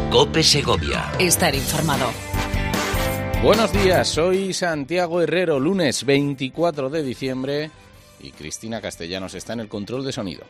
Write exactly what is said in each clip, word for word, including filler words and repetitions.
COPE Segovia. Estar informado. Buenos días, soy Santiago Herrero, lunes veinticuatro de diciembre y Cristina Castellanos está en el control de sonido.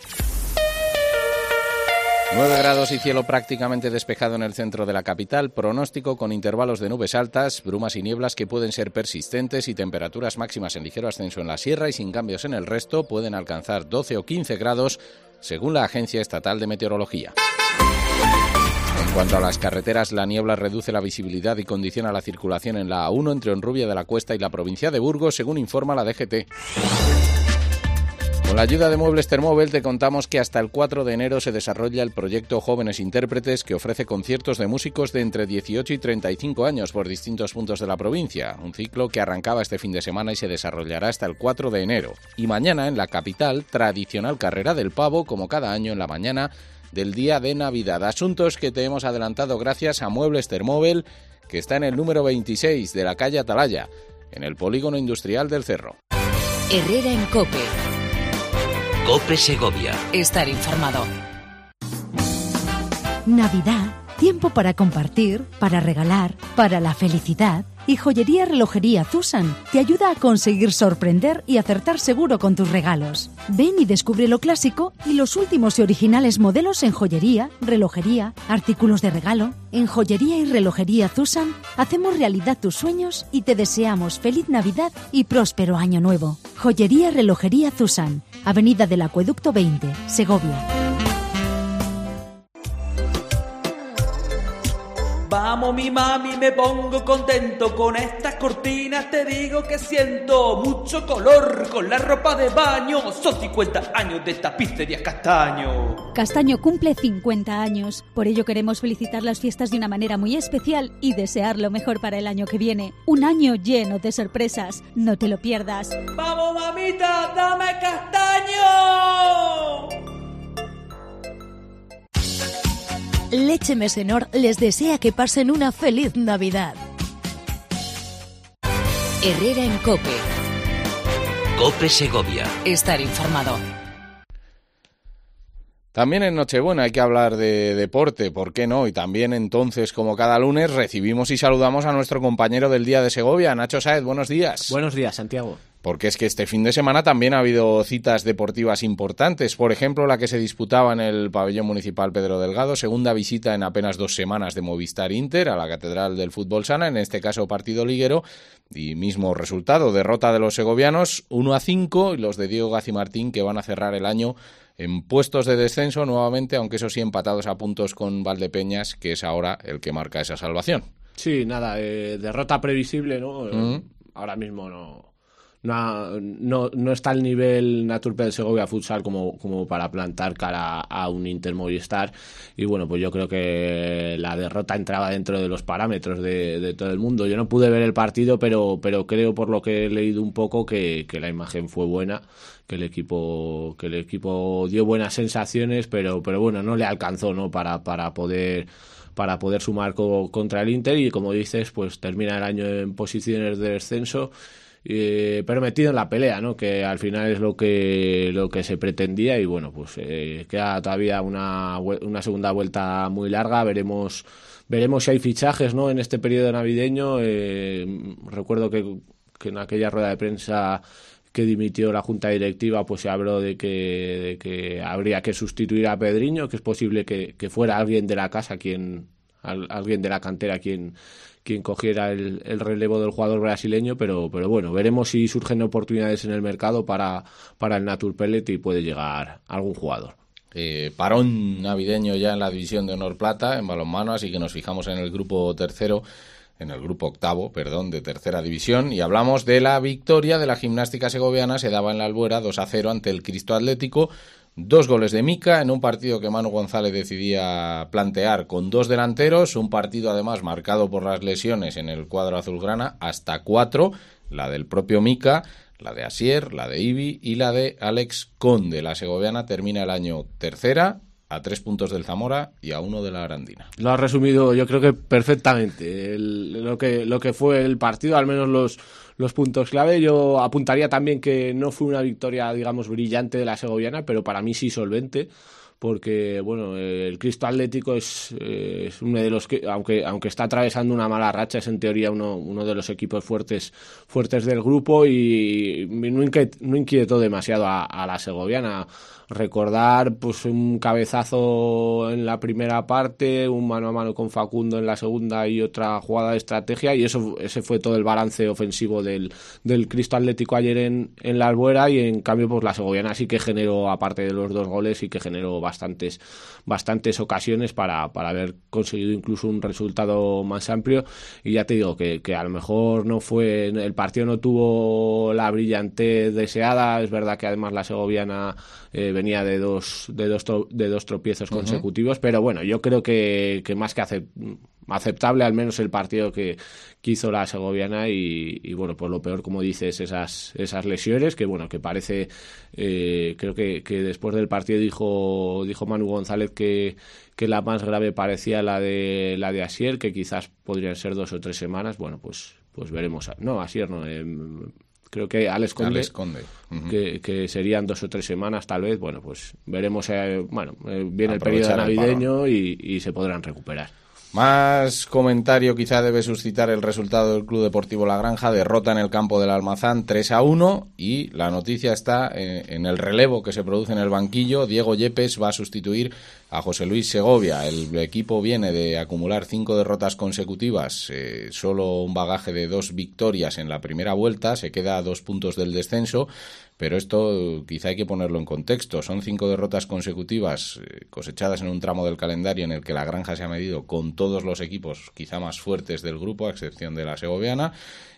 nueve grados y cielo prácticamente despejado en el centro de la capital, pronóstico con intervalos de nubes altas, brumas y nieblas que pueden ser persistentes y temperaturas máximas en ligero ascenso en la sierra y sin cambios en el resto, pueden alcanzar doce o quince grados según la Agencia Estatal de Meteorología. En cuanto a las carreteras, la niebla reduce la visibilidad y condiciona la circulación en la A uno entre Honrubia de la Cuesta y la provincia de Burgos, según informa la D G T. Con la ayuda de Muebles Termóvel te contamos que hasta el cuatro de enero se desarrolla el proyecto Jóvenes Intérpretes, que ofrece conciertos de músicos de entre dieciocho y treinta y cinco años por distintos puntos de la provincia. Un ciclo que arrancaba este fin de semana y se desarrollará hasta el cuatro de enero. Y mañana en la capital, tradicional carrera del pavo, como cada año en la mañana del día de Navidad. Asuntos que te hemos adelantado gracias a Muebles Termóvel, que está en el número veintiséis de la calle Atalaya, en el polígono industrial del Cerro. Herrera en COPE. COPE Segovia. Estar informado. Navidad, tiempo para compartir, para regalar, para la felicidad. Y Joyería Relojería Zusan te ayuda a conseguir sorprender y acertar seguro con tus regalos. Ven y descubre lo clásico y los últimos y originales modelos en joyería, relojería, artículos de regalo. En Joyería y Relojería Zusan hacemos realidad tus sueños y te deseamos feliz Navidad y próspero año nuevo. Joyería Relojería Zusan, Avenida del Acueducto veinte, Segovia. Vamos mi mami, me pongo contento con estas cortinas, te digo que siento mucho color con la ropa de baño. Son cincuenta años de Tapicerías Castaño. Castaño cumple cincuenta años, por ello queremos felicitar las fiestas de una manera muy especial y desear lo mejor para el año que viene. Un año lleno de sorpresas, no te lo pierdas. ¡Vamos mamita, dame castaño! Leche Mesenor les desea que pasen una feliz Navidad. Herrera en COPE. COPE Segovia. Estar informado. También en Nochebuena hay que hablar de deporte, ¿por qué no? Y también entonces, como cada lunes, recibimos y saludamos a nuestro compañero del Día de Segovia, Nacho Sáez. Buenos días. Buenos días, Santiago. Porque es que este fin de semana también ha habido citas deportivas importantes. Por ejemplo, la que se disputaba en el pabellón municipal Pedro Delgado, segunda visita en apenas dos semanas de Movistar Inter a la Catedral del Fútbol Sala, en este caso partido liguero, y mismo resultado, derrota de los segovianos uno a cinco, y los de Diego Gacimartín, que van a cerrar el año en puestos de descenso nuevamente, aunque eso sí empatados a puntos con Valdepeñas, que es ahora el que marca esa salvación. Sí, nada, eh, derrota previsible, ¿no? Mm. Ahora mismo no... No, no, no está al nivel Naturped del Segovia Futsal como, como para plantar cara a un Inter Movistar, y bueno, pues yo creo que la derrota entraba dentro de los parámetros de, de todo el mundo. Yo no pude ver el partido, pero, pero creo, por lo que he leído un poco, que, que la imagen fue buena, que el equipo que el equipo dio buenas sensaciones, pero, pero bueno, no le alcanzó, ¿no? para, para poder para poder sumar co- contra el Inter, y como dices, pues termina el año en posiciones de descenso. Eh, pero metido en la pelea, ¿no? Que al final es lo que lo que se pretendía, y bueno, pues eh, queda todavía una, una segunda vuelta muy larga. Veremos veremos si hay fichajes, ¿no? En este periodo navideño. Eh, recuerdo que, que en aquella rueda de prensa que dimitió la junta directiva, pues se habló de que, de que habría que sustituir a Pedriño, que es posible que, que fuera alguien de la casa quien al, alguien de la cantera quien quien cogiera el, el relevo del jugador brasileño, pero, pero bueno, veremos si surgen oportunidades en el mercado para, para el Naturpellet y puede llegar algún jugador. Eh, parón navideño ya en la división de honor plata en balonmano, así que nos fijamos en el grupo tercero, en el grupo octavo, perdón, de tercera división, y hablamos de la victoria de la gimnástica segoviana. Se daba en la Albuera dos a cero ante el Cristo Atlético. Dos goles de Mica en un partido que Manu González decidía plantear con dos delanteros, un partido además marcado por las lesiones en el cuadro azulgrana, hasta cuatro, la del propio Mica, la de Asier, la de Ibi y la de Alex Conde. La segoviana termina el año tercera, a tres puntos del Zamora y a uno de la Arandina. Lo has resumido yo creo que perfectamente, el, lo que lo que fue el partido, al menos los, los puntos clave. Yo apuntaría también que no fue una victoria, digamos, brillante de la segoviana, pero para mí sí solvente, porque bueno, el Cristo Atlético es, eh, es uno de los que, aunque aunque está atravesando una mala racha, es en teoría uno uno de los equipos fuertes fuertes del grupo, y no inquietó, no inquietó demasiado a, a la segoviana. Recordar pues un cabezazo en la primera parte, un mano a mano con Facundo en la segunda y otra jugada de estrategia, y eso ese fue todo el balance ofensivo del, del Cristo Atlético ayer en, en la Albuera. Y en cambio pues la segoviana sí que generó, aparte de los dos goles, sí que generó bastantes bastantes ocasiones para, para haber conseguido incluso un resultado más amplio. Y ya te digo que, que a lo mejor no fue, el partido no tuvo la brillantez deseada. Es verdad que además la segoviana eh, venía de dos de dos de dos tropiezos consecutivos, uh-huh. pero bueno, yo creo que, que más que acept, aceptable al menos el partido que, que hizo la segoviana. Y, y bueno, pues lo peor, como dices, esas esas lesiones que bueno, que parece eh, creo que, que después del partido dijo dijo Manu González que que la más grave parecía la de la de Asier, que quizás podrían ser dos o tres semanas. Bueno, pues pues veremos. No, Asier no, eh, creo que Alex Conde, Alex Conde. Uh-huh. que, que serían dos o tres semanas tal vez. Bueno, pues veremos. Eh, bueno, eh, viene el periodo navideño y, y se podrán recuperar. Más comentario quizá debe suscitar el resultado del Club Deportivo La Granja. Derrota en el campo del Almazán tres a uno, y la noticia está en el relevo que se produce en el banquillo. Diego Yepes va a sustituir a José Luis Segovia. El equipo viene de acumular cinco derrotas consecutivas, eh, solo un bagaje de dos victorias en la primera vuelta, se queda a dos puntos del descenso. Pero esto quizá hay que ponerlo en contexto. Son cinco derrotas consecutivas eh, cosechadas en un tramo del calendario en el que la Granja se ha medido con todos los equipos quizá más fuertes del grupo, a excepción de la segoviana.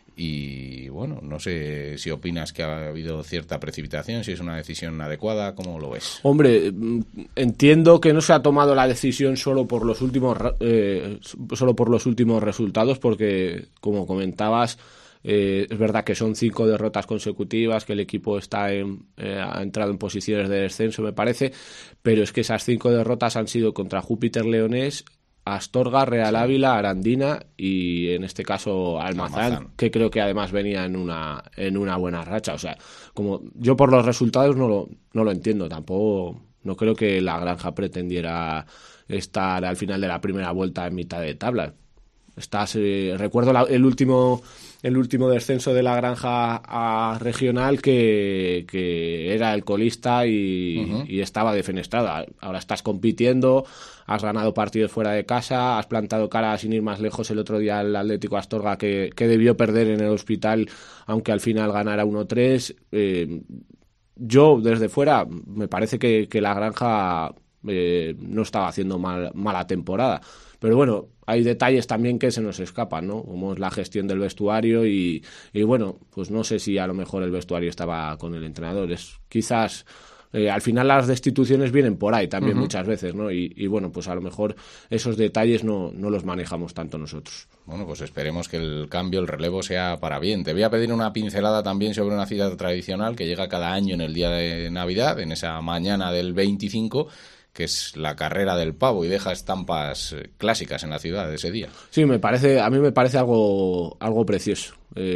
Y bueno, no sé si opinas que ha habido cierta precipitación, si es una decisión adecuada, ¿cómo lo ves? Hombre, entiendo que no se ha tomado la decisión solo por los últimos eh, solo por los últimos resultados, porque como comentabas, Eh, es verdad que son cinco derrotas consecutivas, que el equipo está en, eh, ha entrado en posiciones de descenso, me parece, pero es que esas cinco derrotas han sido contra Júpiter Leonés, Astorga, Real Ávila, Arandina y en este caso Almazán, Almazán, que creo que además venía en una en una buena racha. O sea, como yo por los resultados no lo no lo entiendo, tampoco no creo que la Granja pretendiera estar al final de la primera vuelta en mitad de tabla. Estás, eh, recuerdo la, el último el último descenso de la Granja a regional que, que era el colista y, uh-huh. y estaba defenestrado. Ahora estás compitiendo, has ganado partidos fuera de casa, has plantado cara sin ir más lejos el otro día al Atlético Astorga que, que debió perder en el Hospital, aunque al final ganara uno tres. Eh, yo desde fuera me parece que, que la Granja eh, no estaba haciendo mal, mala temporada. Pero bueno, hay detalles también que se nos escapan, ¿no? Como es la gestión del vestuario y, y bueno, pues no sé si a lo mejor el vestuario estaba con el entrenador. Es quizás eh, al final las destituciones vienen por ahí también uh-huh. muchas veces, ¿no? Y, y bueno, pues a lo mejor esos detalles no, no los manejamos tanto nosotros. Bueno, pues esperemos que el cambio, el relevo sea para bien. Te voy a pedir una pincelada también sobre una cita tradicional que llega cada año en el día de Navidad, en esa mañana del veinticinco, que es la carrera del pavo, y deja estampas clásicas en la ciudad de ese día. Sí, me parece, a mí me parece algo algo precioso.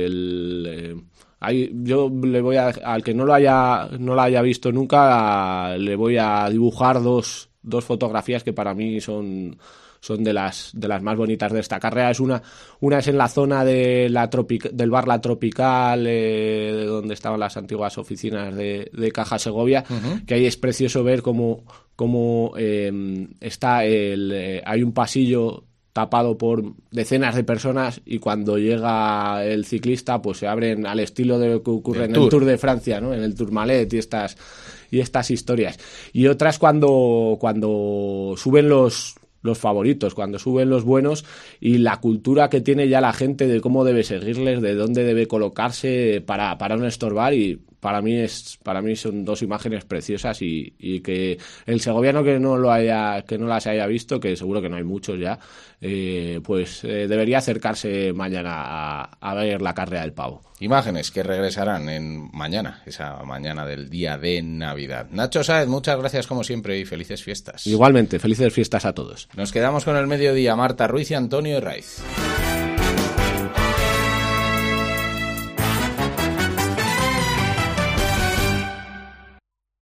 El, eh, hay, yo le voy a, al que no lo haya no lo haya visto nunca, a, le voy a dibujar dos dos fotografías que para mí son son de las de las más bonitas de esta carrera. Es una una es en la zona de la tropic, del bar La Tropical, eh, donde estaban las antiguas oficinas de, de Caja Segovia, uh-huh. que ahí es precioso ver cómo cómo eh, está el eh, hay un pasillo tapado por decenas de personas y cuando llega el ciclista pues se abren al estilo de lo que ocurre el en tour. el Tour de Francia, ¿no? En el Tourmalet y estas y estas historias. Y otras cuando cuando suben los los favoritos, cuando suben los buenos y la cultura que tiene ya la gente de cómo debe seguirles, de dónde debe colocarse para, para no estorbar, y para mí es para mí son dos imágenes preciosas y, y que el segoviano que no lo haya que no las haya visto, que seguro que no hay muchos ya, eh, pues eh, debería acercarse mañana a, a ver la carrera del pavo. Imágenes que regresarán en mañana, esa mañana del día de Navidad. Nacho Sáez, muchas gracias como siempre y felices fiestas. Igualmente, felices fiestas a todos. Nos quedamos con el mediodía. Marta Ruiz y Antonio Herraiz.